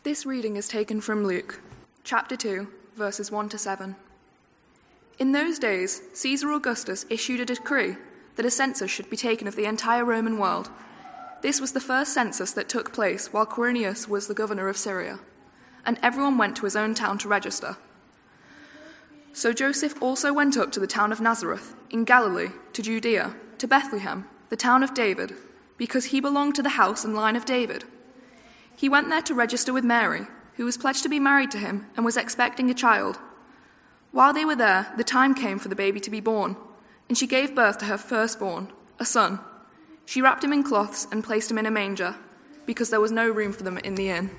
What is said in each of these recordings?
This reading is taken from Luke, chapter 2, verses 1 to 7. In those days, Caesar Augustus issued a decree that a census should be taken of the entire Roman world. This was the first census that took place while Quirinius was the governor of Syria, and everyone went to his own town to register. So Joseph also went up to the town of Nazareth, in Galilee, to Judea, to Bethlehem, the town of David, because he belonged to the house and line of David. He went there to register with Mary, who was pledged to be married to him and was expecting a child. While they were there, the time came for the baby to be born, and she gave birth to her firstborn, a son. She wrapped him in cloths and placed him in a manger, because there was no room for them in the inn.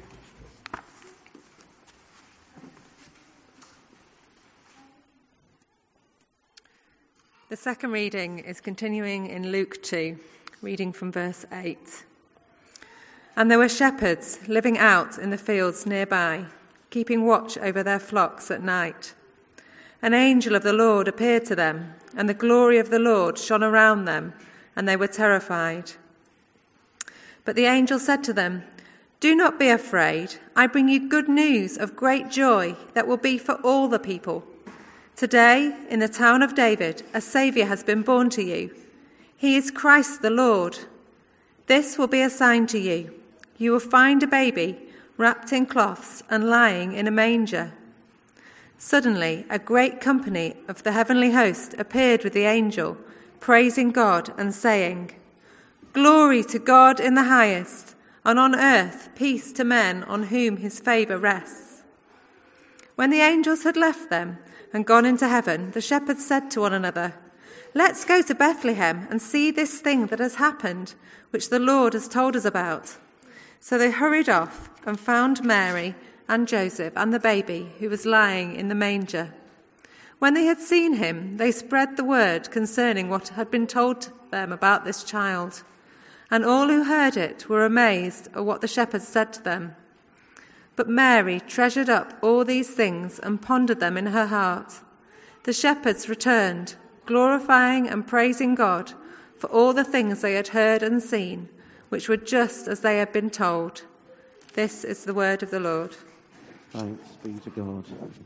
The second reading is continuing in Luke 2, reading from verse 8. And there were shepherds living out in the fields nearby, keeping watch over their flocks at night. An angel of the Lord appeared to them, and the glory of the Lord shone around them, and they were terrified. But the angel said to them, "Do not be afraid. I bring you good news of great joy that will be for all the people. Today, in the town of David, a Saviour has been born to you. He is Christ the Lord. This will be a sign to you. You will find a baby wrapped in cloths and lying in a manger." Suddenly, a great company of the heavenly host appeared with the angel, praising God and saying, "Glory to God in the highest, and on earth peace to men on whom his favour rests." When the angels had left them and gone into heaven, the shepherds said to one another, "Let's go to Bethlehem and see this thing that has happened, which the Lord has told us about." So they hurried off and found Mary and Joseph and the baby who was lying in the manger. When they had seen him, they spread the word concerning what had been told them about this child. And all who heard it were amazed at what the shepherds said to them. But Mary treasured up all these things and pondered them in her heart. The shepherds returned, glorifying and praising God for all the things they had heard and seen, which were just as they had been told. This is the word of the Lord. Thanks be to God.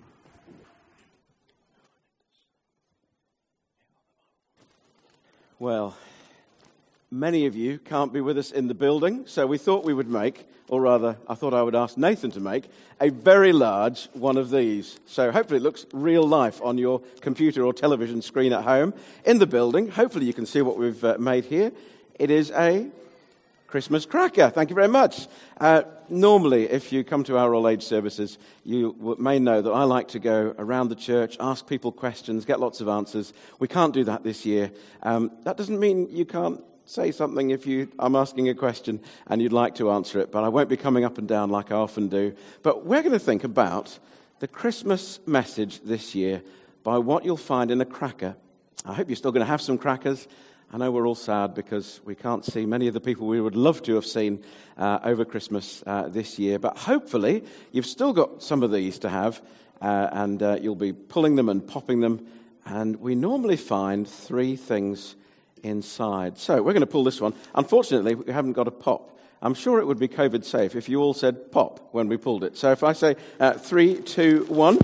Well, many of you can't be with us in the building, so we thought we would make, or rather, I thought I would ask Nathan to make, a very large one of these. So hopefully it looks real life on your computer or television screen at home. In the building, hopefully you can see what we've made here. It is a Christmas cracker. Thank you very much. Normally, if you come to our all-age services, you may know that I like to go around the church, ask people questions, get lots of answers. We can't do that this year. That doesn't mean you can't say something if I'm asking a question and you'd like to answer it, but I won't be coming up and down like I often do. But we're going to think about the Christmas message this year by what you'll find in a cracker. I hope you're still going to have some crackers. I know we're all sad because we can't see many of the people we would love to have seen over Christmas this year. But hopefully you've still got some of these to have, and you'll be pulling them and popping them. And we normally find three things inside. So we're going to pull this one. Unfortunately, we haven't got a pop. I'm sure it would be COVID safe if you all said pop when we pulled it. So if I say 3, 2, 1...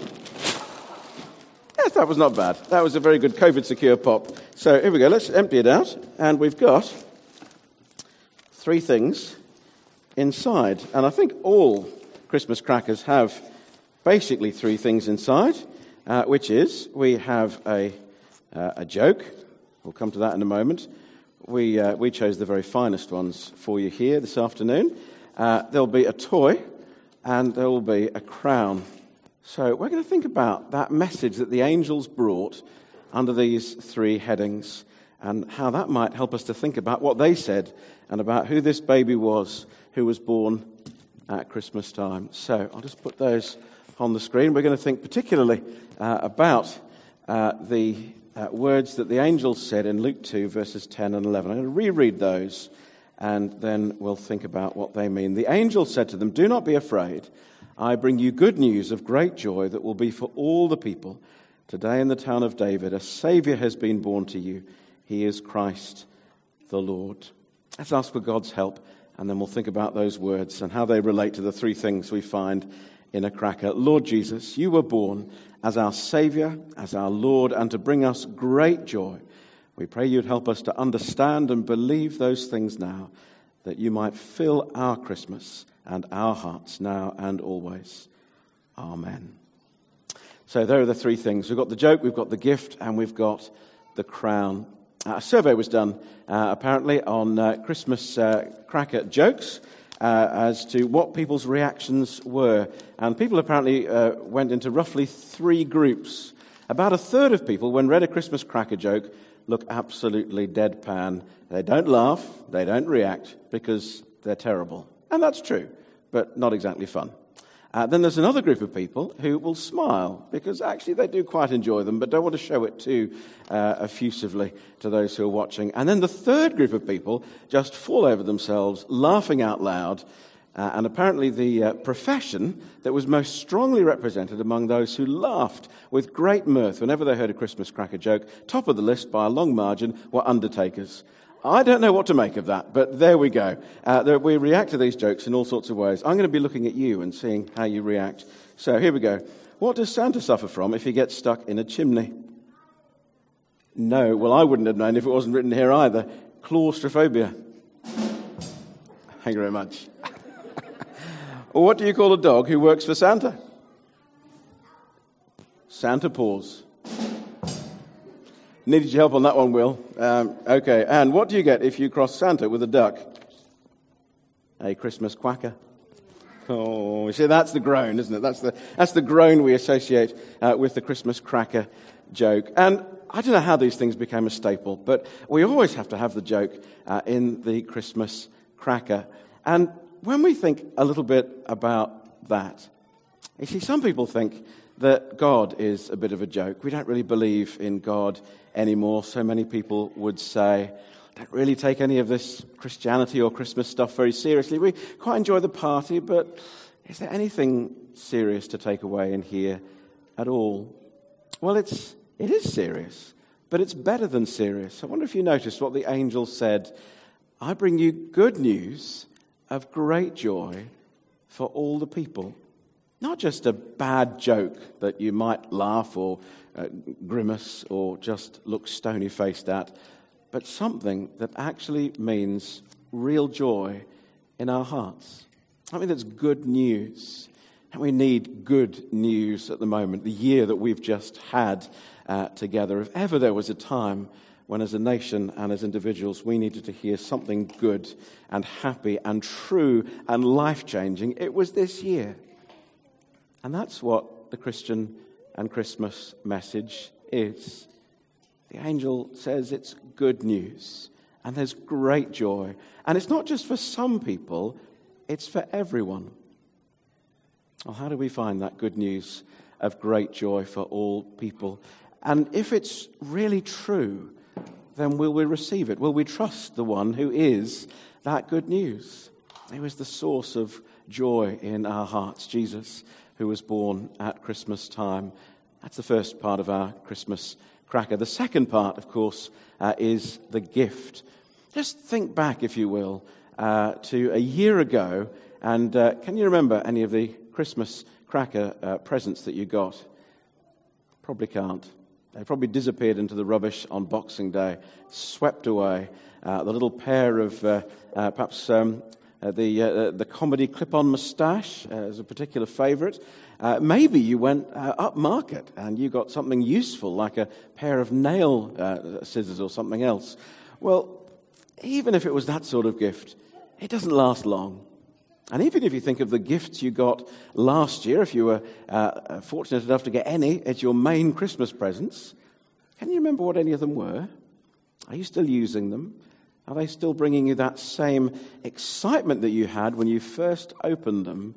Yes, that was not bad. That was a very good COVID-secure pop. So here we go. Let's empty it out. And we've got three things inside. And I think all Christmas crackers have basically three things inside, which is we have a joke. We'll come to that in a moment. We chose the very finest ones for you here this afternoon. There'll be a toy and there will be a crown. So we're going to think about that message that the angels brought under these three headings and how that might help us to think about what they said and about who this baby was who was born at Christmas time. So I'll just put those on the screen. We're going to think particularly about the words that the angels said in Luke 2, verses 10 and 11. I'm going to reread those and then we'll think about what they mean. The angel said to them, "Do not be afraid. I bring you good news of great joy that will be for all the people. Today in the town of David, a Saviour has been born to you. He is Christ the Lord." Let's ask for God's help And then we'll think about those words and how they relate to the three things we find in a cracker. Lord Jesus, you were born as our Saviour, as our Lord, and to bring us great joy. We pray you'd help us to understand and believe those things now, that you might fill our Christmas and our hearts now and always. Amen. So there are the three things. We've got the joke, we've got the gift, and we've got the crown. A survey was done, apparently, on Christmas cracker jokes as to what people's reactions were. And people apparently went into roughly three groups. About a third of people, when read a Christmas cracker joke, look absolutely deadpan. They don't laugh, they don't react, because they're terrible. And that's true, but not exactly fun. Then there's another group of people who will smile, because actually they do quite enjoy them, but don't want to show it too effusively to those who are watching. And then the third group of people just fall over themselves, laughing out loud. And apparently the profession that was most strongly represented among those who laughed with great mirth whenever they heard a Christmas cracker joke, top of the list by a long margin, were undertakers. I don't know what to make of that, but there we go. We react to these jokes in all sorts of ways. I'm going to be looking at you and seeing how you react. So here we go. What does Santa suffer from if he gets stuck in a chimney? No, well, I wouldn't have known if it wasn't written here either. Claustrophobia. Thank you very much. Or what do you call a dog who works for Santa? Santa Paws. Needed your help on that one, Will. Okay, and what do you get if you cross Santa with a duck? A Christmas quacker. Oh, you see, that's the groan, isn't it? That's the groan we associate with the Christmas cracker joke. And I don't know how these things became a staple, but we always have to have the joke in the Christmas cracker. And when we think a little bit about that, you see, some people think that God is a bit of a joke. We don't really believe in God anymore. So many people would say, don't really take any of this Christianity or Christmas stuff very seriously. We quite enjoy the party, but is there anything serious to take away in here at all? Well, it is serious, but it's better than serious. I wonder if you noticed what the angel said. I bring you good news of great joy for all the people. Not just a bad joke that you might laugh or grimace or just look stony-faced at, but something that actually means real joy in our hearts. Something that's good news. And we need good news at the moment, the year that we've just had together. If ever there was a time when as a nation and as individuals we needed to hear something good and happy and true and life-changing, it was this year. And that's what the Christian and Christmas message is. The angel says it's good news, and there's great joy. And it's not just for some people, it's for everyone. Well, how do we find that good news of great joy for all people? And if it's really true, then will we receive it? Will we trust the one who is that good news? He was the source of joy in our hearts, Jesus, who was born at Christmas time. That's the first part of our Christmas cracker. The second part, of course, is the gift. Just think back, if you will, to a year ago, and can you remember any of the Christmas cracker presents that you got? Probably can't. They probably disappeared into the rubbish on Boxing Day, swept away. The little pair of perhaps the comedy clip-on moustache is a particular favourite. Maybe you went upmarket and you got something useful like a pair of nail scissors or something else. Well, even if it was that sort of gift, it doesn't last long. And even if you think of the gifts you got last year, if you were fortunate enough to get any as your main Christmas presents, can you remember what any of them were? Are you still using them? Are they still bringing you that same excitement that you had when you first opened them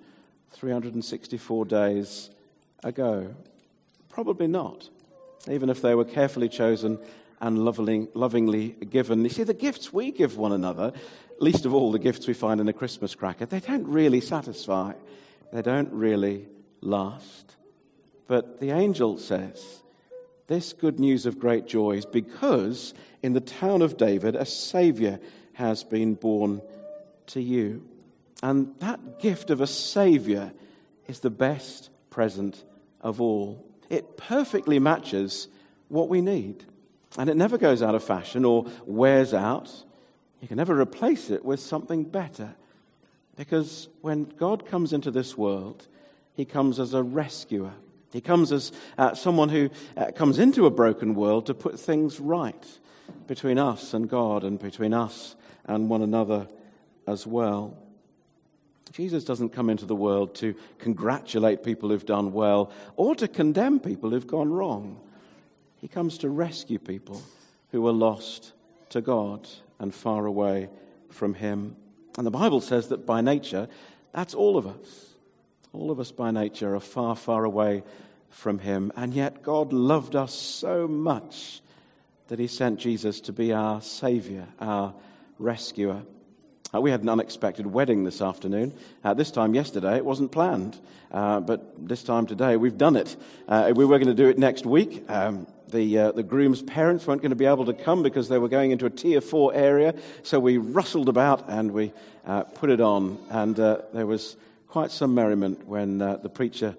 364 days ago? Probably not, even if they were carefully chosen and lovingly given. You see, the gifts we give one another, least of all the gifts we find in a Christmas cracker, they don't really satisfy. They don't really last. But the angel says, this good news of great joy is because in the town of David a Saviour has been born to you. And that gift of a Saviour is the best present of all. It perfectly matches what we need. And it never goes out of fashion or wears out. You can never replace it with something better. Because when God comes into this world, he comes as a rescuer. He comes as someone who comes into a broken world to put things right between us and God and between us and one another as well. Jesus doesn't come into the world to congratulate people who've done well or to condemn people who've gone wrong. He comes to rescue people who are lost to God and far away from him. And the Bible says that by nature, that's all of us. All of us by nature are far, far away from him. And yet God loved us so much that he sent Jesus to be our Saviour, our rescuer. We had an unexpected wedding this afternoon. This time yesterday, it wasn't planned. But this time today, we've done it. We were going to do it next week. The groom's parents weren't going to be able to come because they were going into a Tier 4 area. So we rustled about and we put it on. And there was quite some merriment when the preacher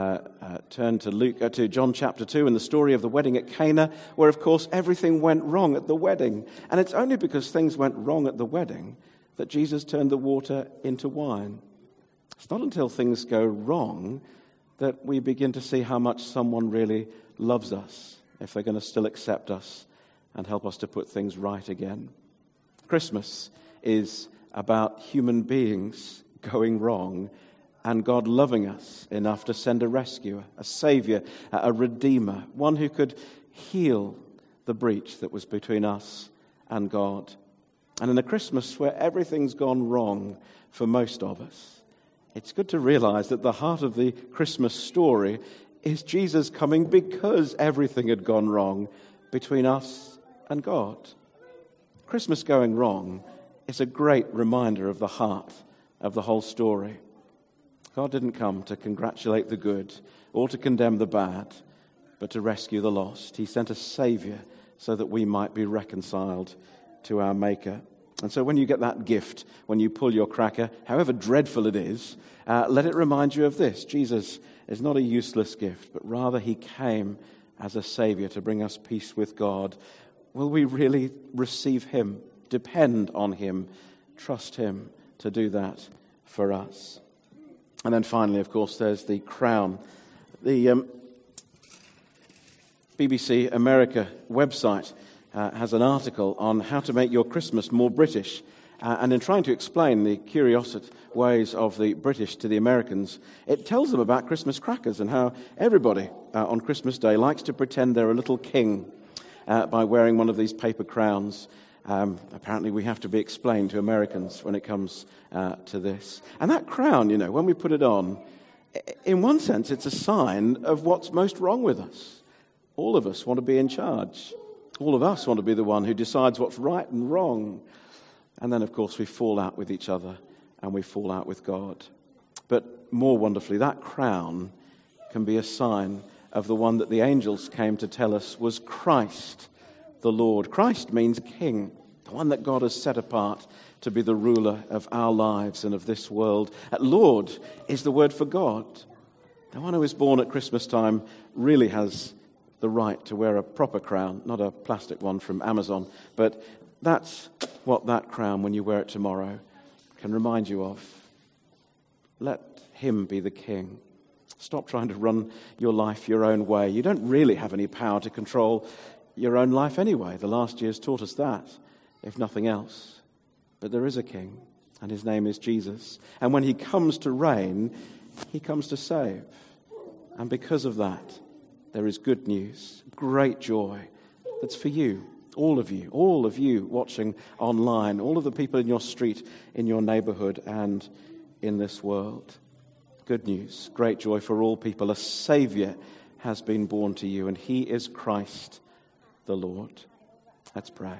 turned to John chapter 2 and the story of the wedding at Cana, where, of course, everything went wrong at the wedding. And it's only because things went wrong at the wedding that Jesus turned the water into wine. It's not until things go wrong that we begin to see how much someone really loves us, if they're going to still accept us and help us to put things right again. Christmas is about human beings going wrong and God loving us enough to send a rescuer, a Saviour, a Redeemer, one who could heal the breach that was between us and God. And in a Christmas where everything's gone wrong for most of us, it's good to realize that the heart of the Christmas story is Jesus coming because everything had gone wrong between us and God. Christmas going wrong is a great reminder of the heart of the whole story. God didn't come to congratulate the good or to condemn the bad, but to rescue the lost. He sent a Saviour so that we might be reconciled to our Maker. And so when you get that gift, when you pull your cracker, however dreadful it is, let it remind you of this. Jesus is not a useless gift, but rather he came as a Saviour to bring us peace with God. Will we really receive him, depend on him, trust him to do that for us? And then finally, of course, there's the crown. The BBC America website has an article on how to make your Christmas more British. And in trying to explain the curious ways of the British to the Americans, it tells them about Christmas crackers and how everybody on Christmas Day likes to pretend they're a little king by wearing one of these paper crowns. Apparently we have to be explained to Americans when it comes to this. And that crown, when we put it on, in one sense it's a sign of what's most wrong with us. All of us want to be in charge. All of us want to be the one who decides what's right and wrong. And then, of course, we fall out with each other and we fall out with God. But more wonderfully, that crown can be a sign of the one that the angels came to tell us was Christ, the Lord. Christ means king, the one that God has set apart to be the ruler of our lives and of this world. Lord is the word for God. The one who is born at Christmas time really has the right to wear a proper crown, not a plastic one from Amazon. But that's what that crown, when you wear it tomorrow, can remind you of. Let him be the king. Stop trying to run your life your own way. You don't really have any power to control your own life anyway. The last year's taught us that, if nothing else. But there is a king, and his name is Jesus. And when he comes to reign, he comes to save. And because of that, there is good news, great joy that's for you, all of you watching online, all of the people in your street, in your neighborhood, and in this world. Good news, great joy for all people. A Saviour has been born to you, and he is Christ the Lord. Let's pray.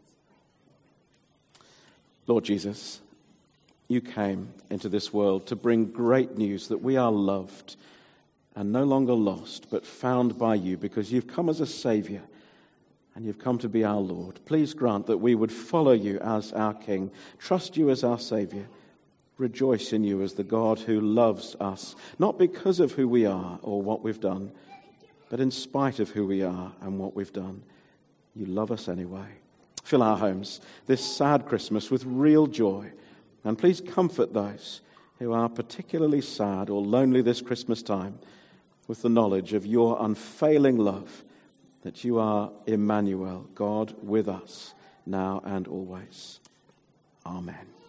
Lord Jesus, you came into this world to bring great news that we are loved and no longer lost, but found by you, because you've come as a Saviour and you've come to be our Lord. Please grant that we would follow you as our King, trust you as our Saviour, rejoice in you as the God who loves us, not because of who we are or what we've done, but in spite of who we are and what we've done. You love us anyway. Fill our homes this sad Christmas with real joy, and please comfort those who are particularly sad or lonely this Christmas time with the knowledge of your unfailing love, that you are Emmanuel, God with us, now and always. Amen.